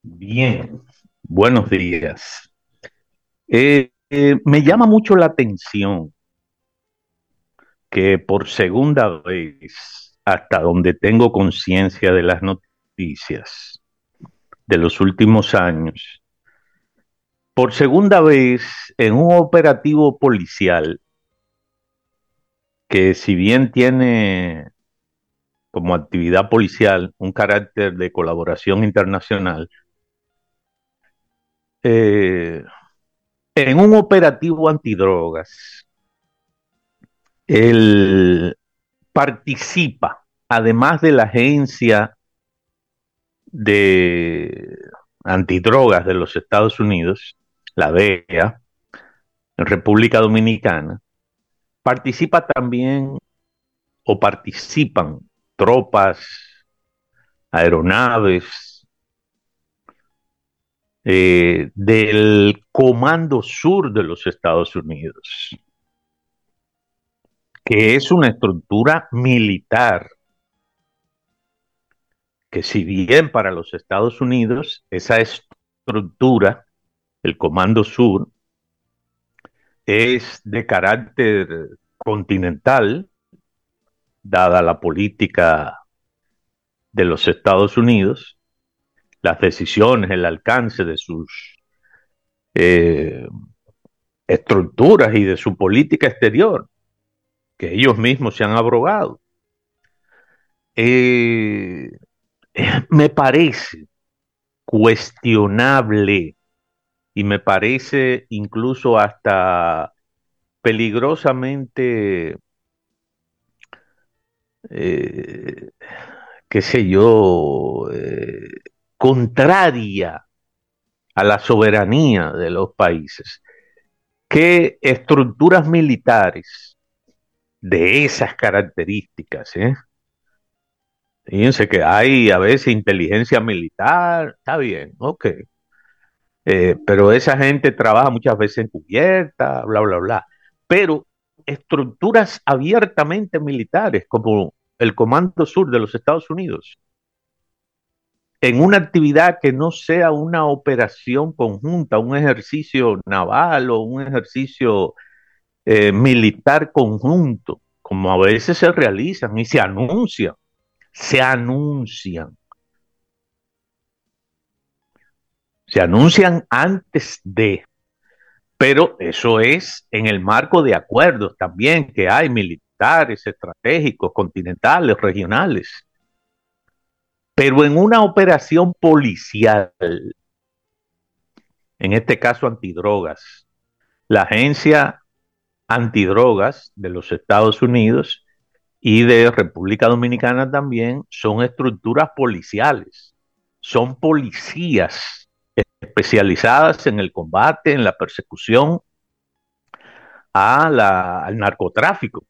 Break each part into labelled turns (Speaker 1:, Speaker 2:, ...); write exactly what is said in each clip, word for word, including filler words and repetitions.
Speaker 1: Bien, buenos días. Eh, eh, me llama mucho la atención que por segunda vez, hasta donde tengo conciencia de las noticias de los últimos años, por segunda vez en un operativo policial que si bien tiene como actividad policial un carácter de colaboración internacional, eh, en un operativo antidrogas, el participa, además de la Agencia de Antidrogas de los Estados Unidos, la D E A, en República Dominicana, participa también o participan tropas, aeronaves eh, del Comando Sur de los Estados Unidos, que es una estructura militar que si bien para los Estados Unidos esa estructura, el Comando Sur, es de carácter continental, dada la política de los Estados Unidos, las decisiones, el alcance de sus eh, estructuras y de su política exterior, que ellos mismos se han abrogado. Eh, me parece cuestionable y me parece incluso hasta peligrosamente, eh, qué sé yo, eh, contraria a la soberanía de los países, que estructuras militares de esas características, ¿eh? Fíjense que hay a veces inteligencia militar, está bien, ok, eh, pero esa gente trabaja muchas veces encubierta, bla, bla, bla. Pero estructuras abiertamente militares, como el Comando Sur de los Estados Unidos, en una actividad que no sea una operación conjunta, un ejercicio naval o un ejercicio eh, militar conjunto, como a veces se realizan y se anuncian, se anuncian, se anuncian antes de, pero eso es en el marco de acuerdos también que hay militares, estratégicos, continentales, regionales. Pero en una operación policial, en este caso antidrogas, la agencia antidrogas de los Estados Unidos y de República Dominicana también son estructuras policiales, son policías especializadas en el combate, en la persecución a la, al narcotráfico,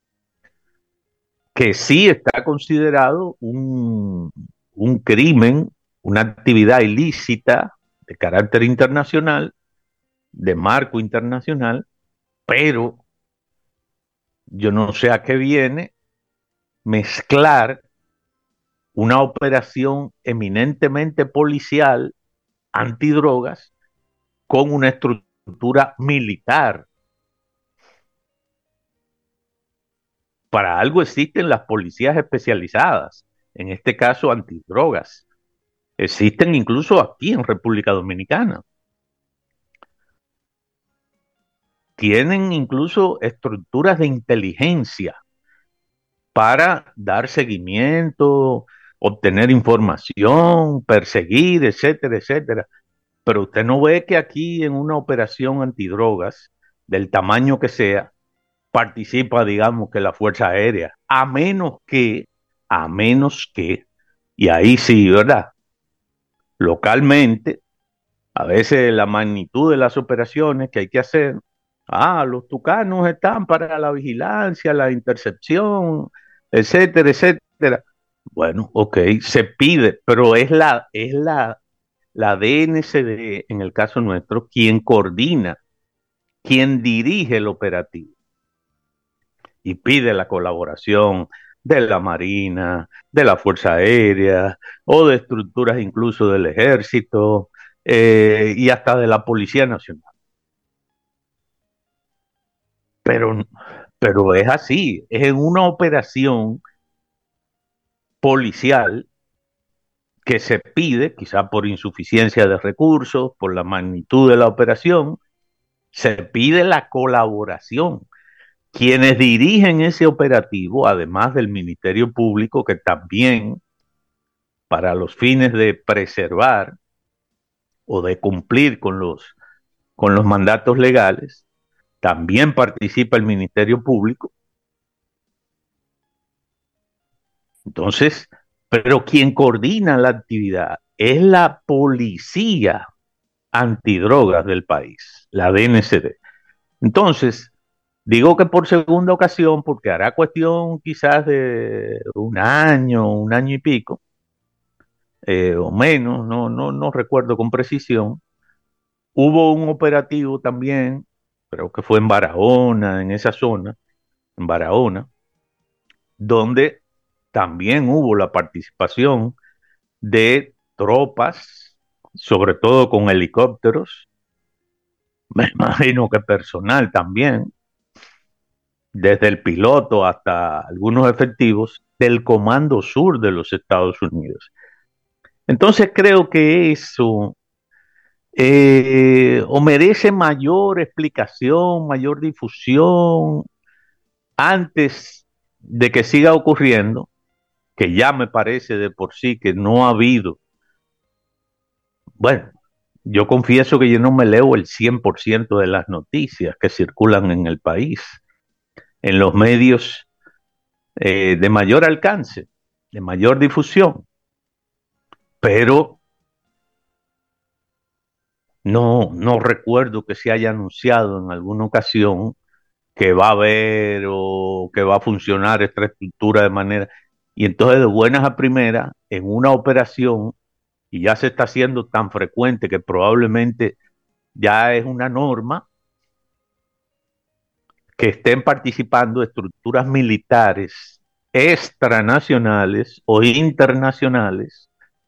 Speaker 1: que sí está considerado un, un crimen, una actividad ilícita de carácter internacional, de marco internacional, pero yo no sé a qué viene mezclar una operación eminentemente policial antidrogas con una estructura militar. Para algo existen las policías especializadas, en este caso antidrogas. Existen incluso aquí en República Dominicana. Tienen incluso estructuras de inteligencia para dar seguimiento, obtener información, perseguir, etcétera, etcétera. Pero usted no ve que aquí en una operación antidrogas, del tamaño que sea, participa, digamos, que la Fuerza Aérea, a menos que, a menos que, y ahí sí, ¿verdad? Localmente, a veces la magnitud de las operaciones que hay que hacer, ah, los tucanos están para la vigilancia, la intercepción, etcétera, etcétera. Bueno, ok, se pide, pero es la, es la, la D N C D, en el caso nuestro, quien coordina, quien dirige el operativo y pide la colaboración de la Marina, de la Fuerza Aérea o de estructuras incluso del Ejército eh, y hasta de la Policía Nacional. Pero, pero es así, es en una operación policial que se pide, quizá por insuficiencia de recursos, por la magnitud de la operación, se pide la colaboración. Quienes dirigen ese operativo, además del Ministerio Público, que también, para los fines de preservar o de cumplir con los, con los mandatos legales, también participa el Ministerio Público. Entonces, pero quien coordina la actividad es la policía antidrogas del país, la D N C D. Entonces, digo que por segunda ocasión, porque hará cuestión quizás de un año, un año y pico, eh, o menos, no, no, no recuerdo con precisión, hubo un operativo también, creo que fue en Barahona, en esa zona, en Barahona, donde también hubo la participación de tropas, sobre todo con helicópteros, me imagino que personal también, desde el piloto hasta algunos efectivos del Comando Sur de los Estados Unidos. Entonces creo que eso eh, o merece mayor explicación, mayor difusión antes de que siga ocurriendo, que ya me parece de por sí que no ha habido. Bueno, yo confieso que yo no me leo el cien por ciento de las noticias que circulan en el país, en los medios eh, de mayor alcance, de mayor difusión, pero no, no recuerdo que se haya anunciado en alguna ocasión que va a haber o que va a funcionar esta estructura de manera. Y entonces de buenas a primeras, en una operación, y ya se está haciendo tan frecuente que probablemente ya es una norma, que estén participando estructuras militares extranacionales o internacionales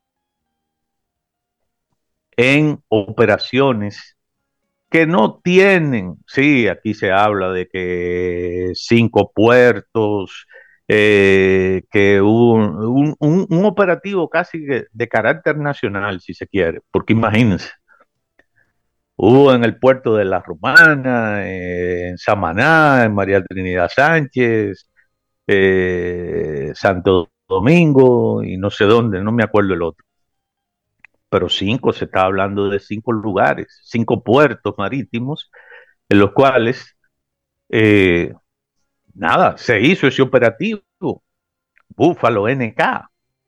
Speaker 1: en operaciones que no tienen, sí, aquí se habla de que cinco puertos, eh, que un, un, un, un operativo casi de, de carácter nacional, si se quiere, porque imagínense, hubo en el puerto de La Romana, eh, en Samaná, en María Trinidad Sánchez, eh, Santo Domingo y no sé dónde, no me acuerdo el otro, pero cinco, se está hablando de cinco lugares, cinco puertos marítimos en los cuales, eh, nada, se hizo ese operativo, Búfalo N K.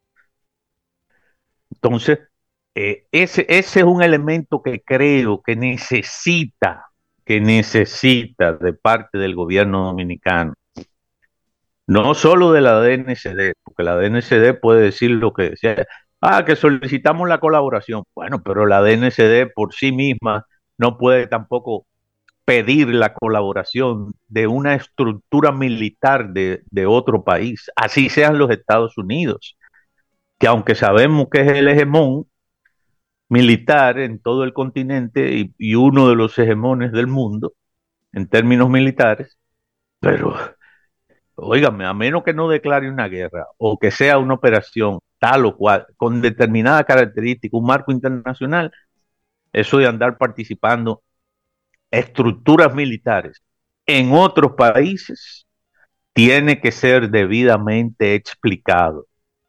Speaker 1: Entonces, eh, ese, ese es un elemento que creo que necesita, que necesita de parte del gobierno dominicano, no solo de la D N C D, porque la D N C D puede decir lo que decía, ah, que solicitamos la colaboración. Bueno, pero la D N C D por sí misma no puede tampoco pedir la colaboración de una estructura militar de, de otro país, así sean los Estados Unidos, que aunque sabemos que es el hegemón militar en todo el continente y, y uno de los hegemones del mundo en términos militares, pero óigame, a menos que no declare una guerra o que sea una operación tal o cual, con determinada característica, un marco internacional, eso de andar participando estructuras militares en otros países tiene que ser debidamente explicado,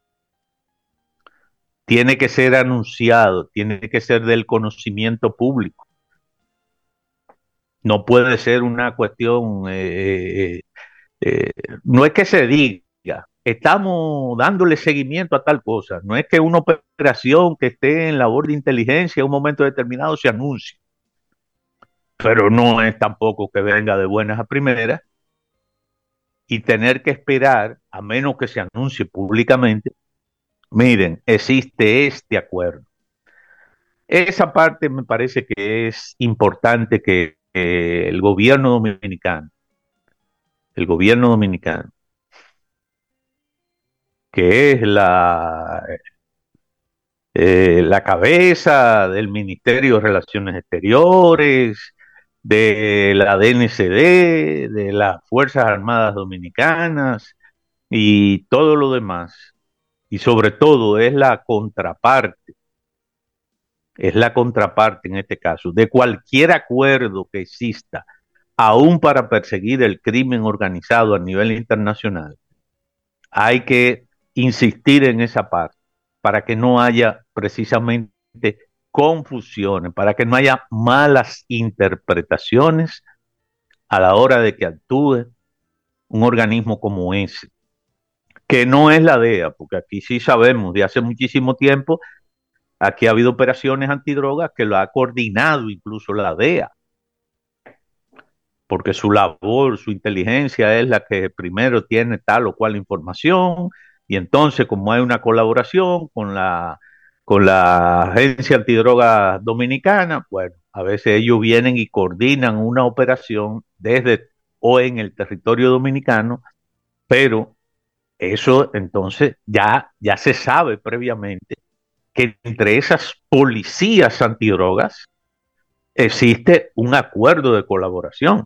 Speaker 1: tiene que ser anunciado, tiene que ser del conocimiento público. No puede ser una cuestión, eh, eh, no es que se diga, estamos dándole seguimiento a tal cosa, no es que una operación que esté en labor de inteligencia en un momento determinado se anuncie, pero no es tampoco que venga de buenas a primeras y tener que esperar, a menos que se anuncie públicamente, miren, existe este acuerdo. Esa parte me parece que es importante que eh, el gobierno dominicano, el gobierno dominicano, que es la, eh, la cabeza del Ministerio de Relaciones Exteriores, de la D N C D, de las Fuerzas Armadas Dominicanas y todo lo demás. Y sobre todo es la contraparte, es la contraparte en este caso, de cualquier acuerdo que exista, aún para perseguir el crimen organizado a nivel internacional. Hay que insistir en esa parte para que no haya precisamente confusiones, para que no haya malas interpretaciones a la hora de que actúe un organismo como ese, que no es la D E A, porque aquí sí sabemos de hace muchísimo tiempo, aquí ha habido operaciones antidrogas que lo ha coordinado incluso la D E A, porque su labor, su inteligencia es la que primero tiene tal o cual información, y entonces como hay una colaboración con la, con la Agencia Antidroga Dominicana, bueno, a veces ellos vienen y coordinan una operación desde o en el territorio dominicano, pero eso entonces ya, ya se sabe previamente que entre esas policías antidrogas existe un acuerdo de colaboración.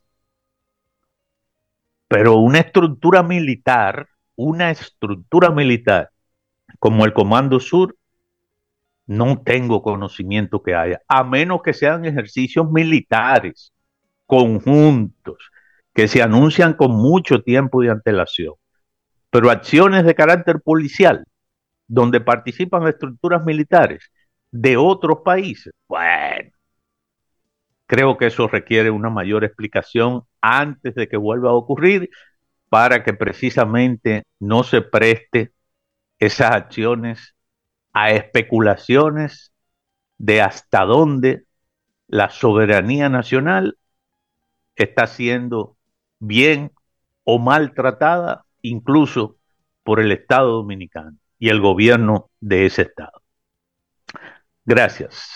Speaker 1: Pero una estructura militar, una estructura militar como el Comando Sur, no tengo conocimiento que haya, a menos que sean ejercicios militares conjuntos que se anuncian con mucho tiempo de antelación. Pero acciones de carácter policial, donde participan estructuras militares de otros países, bueno, creo que eso requiere una mayor explicación antes de que vuelva a ocurrir para que precisamente no se preste esas acciones a especulaciones de hasta dónde la soberanía nacional está siendo bien o mal tratada, incluso por el Estado Dominicano y el gobierno de ese Estado. Gracias.